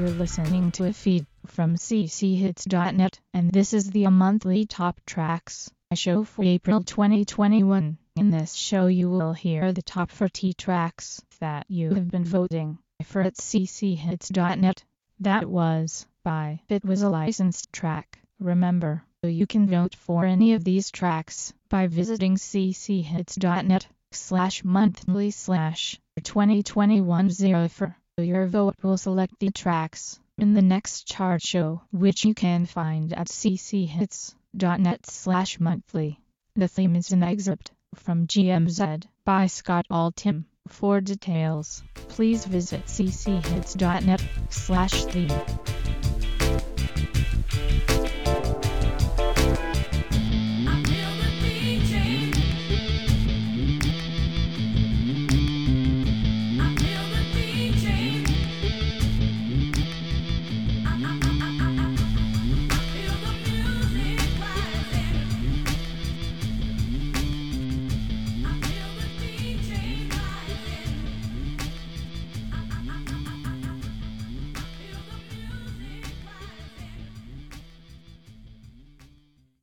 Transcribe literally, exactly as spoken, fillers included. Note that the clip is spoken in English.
You're listening to a feed from c c hits dot net, and this is the monthly top tracks show for April twenty twenty-one. In this show you will hear the top forty tracks that you have been voting for at c c hits dot net. That was by It Was a Licensed Track. Remember, you can vote for any of these tracks by visiting c c hits dot net slash monthly slash twenty twenty-one zero four. Your vote will select the tracks in the next chart show, which you can find at c c hits dot net slash monthly. The theme is an excerpt from G M Z by Scott Altham. For details, please visit c c hits dot net slash theme.